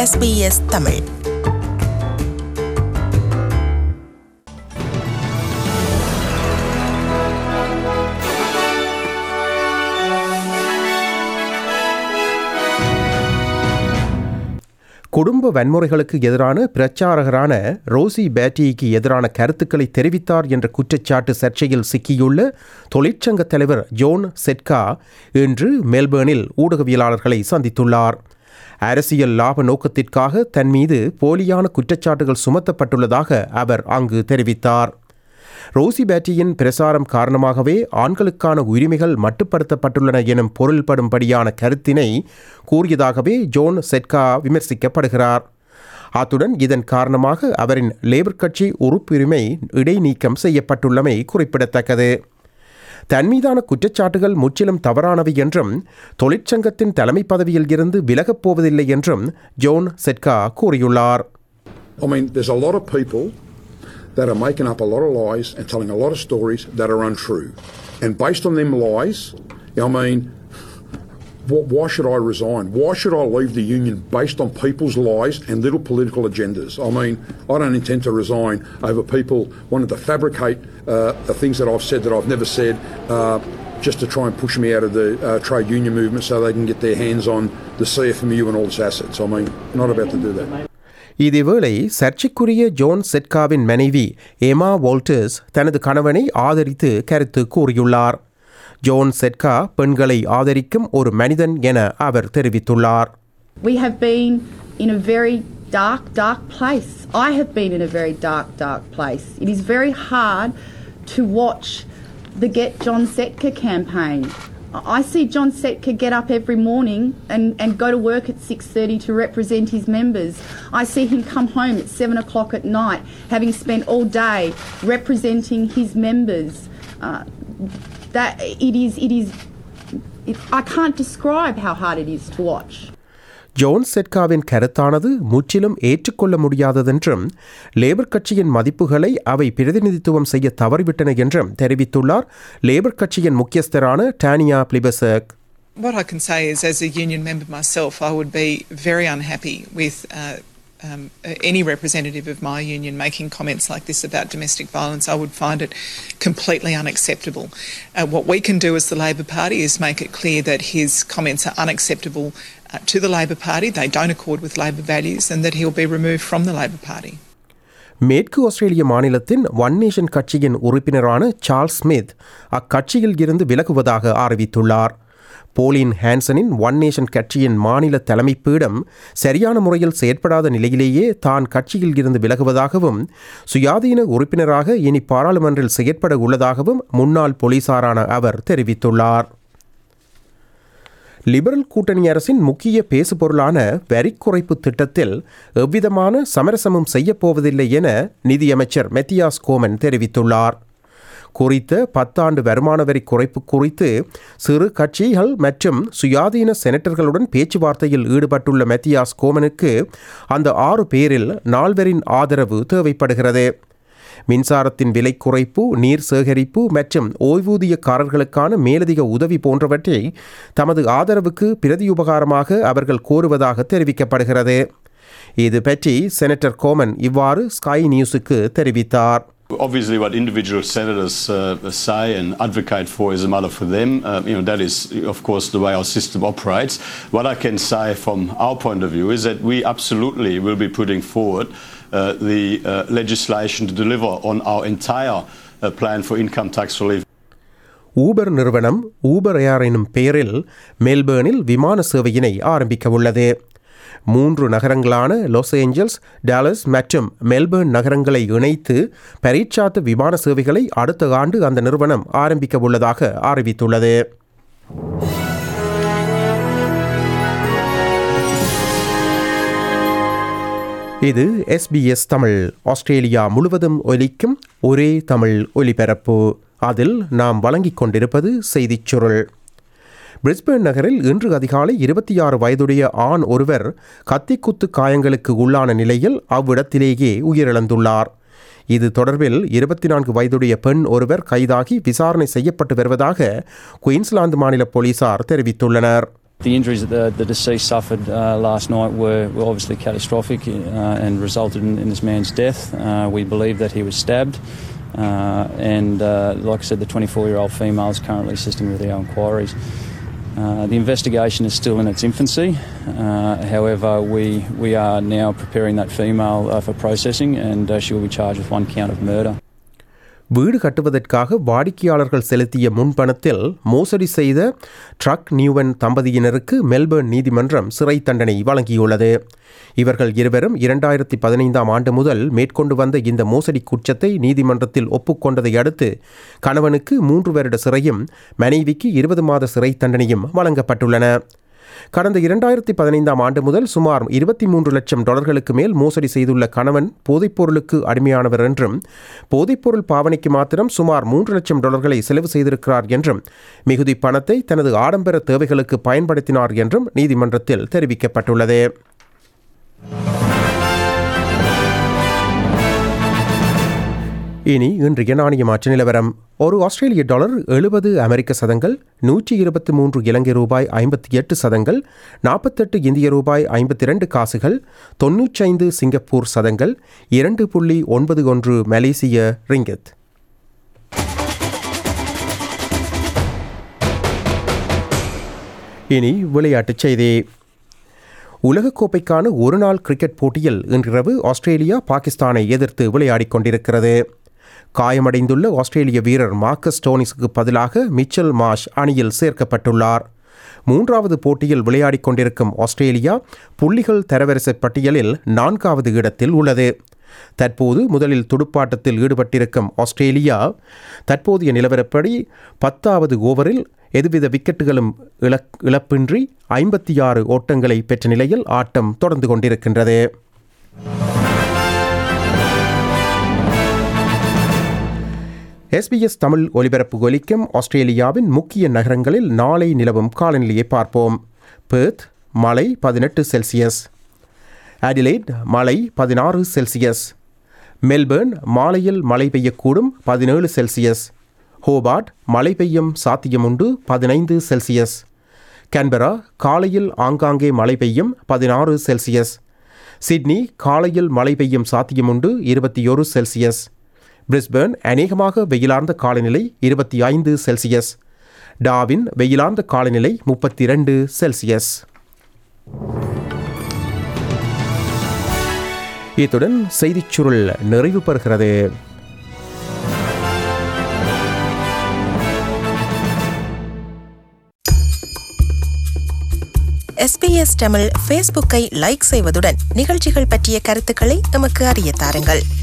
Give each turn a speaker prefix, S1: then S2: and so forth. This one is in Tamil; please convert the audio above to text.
S1: SBS தமிழ். குடும்ப வன்முறைகளுக்கு எதிரான பிரச்சாரகரான ரோசி பேட்டிக்கு எதிரான கருத்துக்களை தெரிவித்தார் என்ற குற்றச்சாட்டு சர்ச்சையில் சிக்கியுள்ள தொழிற்சங்க தலைவர் ஜோன் செட்கா இன்று மெல்பேர்னில் ஊடகவியலாளர்களை சந்தித்துள்ளார். அரசியல் லாப நோக்கத்திற்காக தன் மீது போலியான குற்றச்சாட்டுகள் சுமத்தப்பட்டுள்ளதாக அவர் அங்கு தெரிவித்தார். ரோசி பேட்டியின் பிரசாரம் காரணமாகவே ஆண்களுக்கான உரிமைகள் மட்டுப்படுத்தப்பட்டுள்ளன எனும் பொருள்படும்படியான கருத்தினை கூறியதாகவே ஜோன் செட்கா விமர்சிக்கப்படுகிறார். அத்துடன் இதன் காரணமாக அவரின் லேபர் கட்சி உறுப்புரிமை இடைநீக்கம் செய்யப்பட்டுள்ளமை குறிப்பிடத்தக்கது. தன் மீதான குற்றச்சாட்டுகள் முற்றிலும் தவறானவை என்றும் தொழிற்சங்கத்தின் தலைமை பதவியில் இருந்து விலகப் போவதில்லை என்றும் ஜோன் செட்கா கூறியுள்ளார்.
S2: that are making up a lot of lies and telling a lot of stories that are untrue. And based on them lies, I mean, why should I resign? Why should I leave the union based on people's lies and little political agendas? I mean, I don't intend to resign over people wanting to fabricate the things that I've said that I've never said just to try and push me out of the trade union movement so they can get their hands on the CFMU and all its assets. I mean, not about to do that.
S1: இதேவேளை சர்ச்சைக்குரிய ஜோன் செட்காவின் மனைவி எமா வால்டர்ஸ் தனது கணவனை ஆதரித்து கருத்து கூறியுள்ளார். ஜோன் செட்கா பெண்களை ஆதரிக்கும் ஒரு மனிதன் என அவர் தெரிவித்துள்ளார்.
S3: We have been in a very dark place. I have been in a very dark place. It is very hard to watch the Get John Setka campaign. I see John Setka get up every morning and go to work at 6:30 to represent his members. I see him come home at 7 o'clock at night, having spent all day representing his members. I can't describe how hard it is to watch.
S1: John செட்காவின் கருத்தானது முற்றிலும் ஏற்றுக்கொள்ள முடியாததென்றும் லேபர் கட்சியின் மதிப்புகளை அவை பிரதிநிதித்துவம் செய்ய தவறிவிட்டன என்றும் தெரிவித்துள்ளார் லேபர் கட்சியின் முக்கியஸ்தரான Tanya Plibersek.
S4: What I can say is, as a union member myself, I would be very unhappy with any representative of my union making comments like this about domestic violence. I would find it completely unacceptable. What we can do as the Labor Party is make it clear that his comments are unacceptable to the Labor Party, they don't accord with Labor values, and that he'll be removed from the Labor Party.
S1: மேற்கு ஆஸ்திரேலிய மாநிலத்தின் ஒன் நேஷன் கட்சியின் உறுப்பினரான சார்ல்ஸ் ஸ்மித் அக்கட்சியில் இருந்து விலகுவதாக அறிவித்துள்ளார். போலின் ஹான்சனின் ஒன் நேஷன் கட்சியின் மாநில தலைமை பீடம் சரியான முறையில் செயற்படாத நிலையிலேயே தான் கட்சியில் இருந்து விலகுவதாகவும் சுயாதீன உறுப்பினராக இனி பாராளுமன்றில் செயற்பட உள்ளதாகவும் முன்னாள் போலீசாரான அவர் தெரிவித்துள்ளார். லிபரல் கூட்டணி அரசின் முக்கிய பேசுபொருளான வரி குறைப்பு திட்டத்தில் எவ்விதமான சமரசமும் செய்யப்போவதில்லை என நிதியமைச்சர் மெத்தியாஸ் கோமன் தெரிவித்துள்ளார். குறித்த 10 ஆண்டு வருமான வரி குறைப்பு குறித்து சிறு கட்சிகள் மற்றும் சுயாதீன செனட்டர்களுடன் பேச்சுவார்த்தையில் ஈடுபட்டுள்ள மெத்தியாஸ் கோமனுக்கு அந்த 6 பேரில் 4 ஆதரவு தேவைப்படுகிறது. மின்சாரத்தின் விலை குறைப்பு, நீர் சேகரிப்பு மற்றும் ஓய்வூதியக்காரர்களுக்கான மேலதிக உதவி போன்றவற்றை தமது ஆதரவுக்கு பிரதியுபகாரமாக அவர்கள் கோருவதாக தெரிவிக்கப்படுகிறது. இது பற்றி செனட்டர் கோமன் இவ்வாறு ஸ்கை நியூஸுக்கு தெரிவித்தார்.
S5: Obviously, what individual senators say and advocate for is a matter for them. That is, of course, the way our system operates. What I can say from our point of view is that we absolutely will be putting forward the legislation to deliver on our entire plan for income tax relief.
S1: Uber நிறுவனம் ஊபர் ஏர் எனும் பெயரில் மெல்பேர்னில் விமான சேவையினை ஆரம்பிக்க உள்ளது. 3 நகரங்களான லாஸ் ஏஞ்சல்ஸ், டாலஸ் மற்றும் மெல்பேர்ன் நகரங்களை இணைத்து பரீட்சாத்து விமான சேவைகளை அடுத்த ஆண்டு அந்த நிறுவனம் ஆரம்பிக்க உள்ளதாக அறிவித்துள்ளது. இது SBS தமிழ். ஆஸ்திரேலியா முழுவதும் ஒலிக்கும் ஒரே தமிழ் ஒலிபரப்பு. அதில் நாம் வழங்கிக் கொண்டிருப்பது செய்திச் சுருள். பிரிஸ்பேன் நகரில் இன்று அதிகாலை 26 வயதுடைய ஆண் ஒருவர் கத்திக்குத்து காயங்களுக்கு உள்ளான நிலையில் அவ்விடத்திலேயே உயிரிழந்துள்ளார். இது தொடர்பில் 24 வயதுடைய பெண் ஒருவர் கைதாகி விசாரணை செய்யப்பட்டு வருவதாக குயின்ஸ்லாந்து மாநில போலீசார் தெரிவித்துள்ளனர்.
S6: The injuries that the deceased suffered last night were obviously catastrophic and resulted in this man's death. We believe that he was stabbed and like I said, the 24-year-old female is currently assisting with our inquiries. The investigation is still in its infancy. However, we are now preparing that female for processing and she will be charged with 1 count of murder.
S1: வீடு கட்டுவதற்காக வாடிக்கையாளர்கள் செலுத்திய முன்பணத்தில் மோசடி செய்த ட்ரக் நியூவன் தம்பதியினருக்கு மெல்பர்ன் நீதிமன்றம் சிறை தண்டனை வழங்கியுள்ளது. இவர்கள் இருவரும் 2015 ஆண்டு முதல் மேற்கொண்டு வந்த இந்த மோசடி குற்றத்தை நீதிமன்றத்தில் ஒப்புக்கொண்டதை அடுத்து கணவனுக்கு 3 வருட சிறையும் மனைவிக்கு 20 மாத சிறை தண்டனையும் வழங்கப்பட்டுள்ளன. கடந்த 2015 ஆண்டு முதல் சுமார் $23 லட்சம் மேல் மோசடி செய்துள்ள கணவன் போதைப்பொருளுக்கு அடிமையானவர் என்றும் போதைப்பொருள் பாவனைக்கு மாத்திரம் சுமார் $3 லட்சம் செலவு செய்திருக்கிறார் என்றும் மிகுதி பணத்தை தனது ஆடம்பர தேவைகளுக்கு பயன்படுத்தினார் என்றும் நீதிமன்றத்தில் தெரிவிக்கப்பட்டுள்ளது. இனி இன்றைய நாணய மாற்று நிலவரம். ஒரு ஆஸ்திரேலிய டாலர் 70 அமெரிக்க சதங்கள், 123 இலங்கை ரூபாய் 58 சதங்கள், 48 இந்திய ரூபாய் 52 காசுகள், 95 சிங்கப்பூர் சதங்கள், 2.91 மலேசிய ரிங்கத். இனி விளையாட்டுச் செய்தி. உலகக்கோப்பைக்கான ஒருநாள் கிரிக்கெட் போட்டியில் இன்றிரவு ஆஸ்திரேலியா பாகிஸ்தானை எதிர்த்து விளையாடிக் கொண்டிருக்கிறது. காயமடைந்துள்ள ஆஸ்திரேலிய வீரர் மார்க்கஸ் ஸ்டோனிஸுக்கு பதிலாக மிச்சல் மார்ஷ் அணியில் சேர்க்கப்பட்டுள்ளார். 3வது போட்டியில் விளையாடிக் கொண்டிருக்கும் ஆஸ்திரேலியா புள்ளிகள் தரவரிசை பட்டியலில் 4வது இடத்தில் உள்ளது. தற்போது முதலில் துடுப்பாட்டத்தில் ஈடுபட்டிருக்கும் ஆஸ்திரேலியா தற்போதைய நிலவரப்படி 10வது ஓவரில் எதுவித விக்கெட்டுகளும் இழப்பின்றி 56 ஓட்டங்களை பெற்ற நிலையில் ஆட்டம் தொடர்ந்து கொண்டிருக்கின்றது. SBS தமிழ் ஒலிபரப்பு ஒலிக்கும் ஆஸ்திரேலியாவின் முக்கிய நகரங்களில் நாளை நிலவும் காலநிலையை பார்ப்போம். பெர்த் மழை 18 செல்சியஸ், அடிலைட் மழை 16 செல்சியஸ், மெல்பர்ன் மாலையில் மழை பெய்யக்கூடும் 17 செல்சியஸ், ஹோபார்ட் மழை பெய்யும் சாத்தியமுண்டு 15 செல்சியஸ், கேன்பரா காலையில் ஆங்காங்கே மழை பெய்யும் 16 செல்சியஸ், சிட்னி காலையில் மழை பெய்யும் சாத்தியமுண்டு 21 செல்சியஸ், பிரிஸ்பேர்ன் அநேகமாக வெயிலார்ந்த காலநிலை 25 செல்சியஸ், டார்வின் வெயிலார்ந்த காலநிலை 32 செல்சியஸ். இத்துடன் செய்திச் சுருள் நிறைவு பெறுகிறது.
S7: SBS தமிழ் ஃபேஸ்புக்கை லைக் செய்வதுடன் நிகழ்ச்சிகள் பற்றிய கருத்துக்களை எமக்கு அறிய தாருங்கள்.